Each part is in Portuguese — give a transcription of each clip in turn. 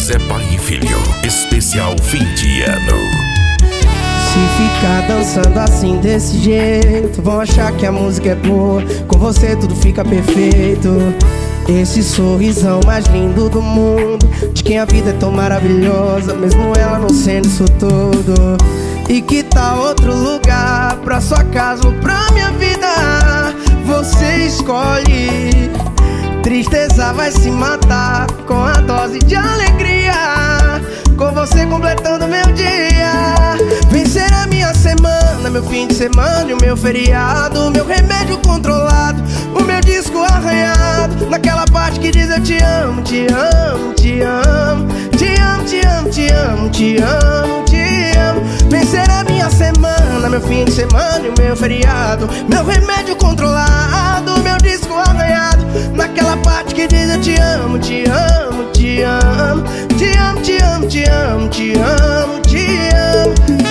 Zé Pai e Filho, especial fim de ano. Se ficar dançando assim desse jeito, vão achar que a música é boa. Com você tudo fica perfeito. Esse sorrisão mais lindo do mundo, de quem a vida é tão maravilhosa, mesmo ela não sendo isso tudo. E que tal outro lugar, pra sua casa ou pra minha vida? Você escolhe. Tristeza vai se matar com a dose de alegria, com você completando meu dia. Vencer a minha semana, meu fim de semana e o meu feriado, meu remédio controlado, o meu disco arranhado, naquela parte que diz eu te amo, te amo, te amo, te amo, te amo, te amo, te amo, te amo. Vencer a minha semana, meu fim de semana e o meu feriado, meu remédio controlado, meu disco arranhado, naquela parte que diz eu te amo, te amo, te amo, te amo, te amo, te amo, te amo, te amo.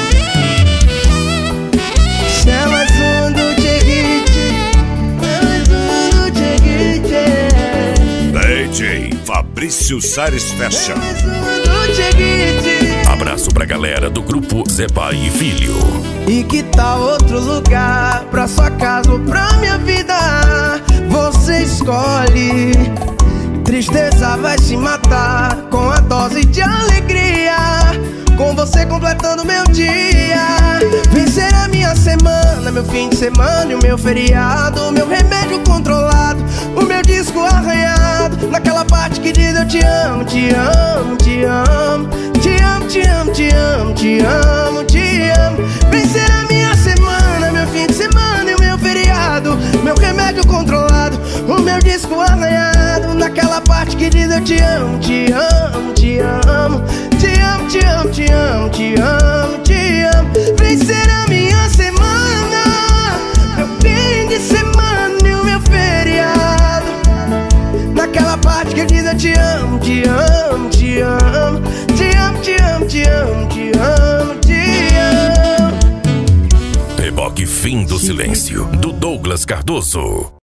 Cê é mais um do Dieguite, é mais um do Dieguite. DJ Fabrício Sares Fashion. É mais um do Dieguite. Abraço pra galera do grupo Zé Pai e Filho. E que tal outro lugar, pra sua casa ou pra minha vida? Você escolhe. Tristeza vai se matar com a dose de alegria, com você completando meu dia. Vencer a minha semana, meu fim de semana e o meu feriado, meu remédio controlado, o meu disco arranhado, naquela parte que diz eu te amo, te amo, te amo, te amo, te amo, te amo, te amo, te amo. Vencer a minha semana, meu fim de semana e o meu feriado, meu remédio controlado, o meu disco arranhado, naquela parte que diz eu te amo, te amo, te amo, te amo, te amo, te amo, te amo, te amo. Vencer a minha semana, meu fim de semana e o meu feriado, naquela parte que diz eu te amo, te amo, te amo, te amo, te amo, te amo, te amo, te amo. Reboque Fim do Silêncio, do Douglas Cardoso.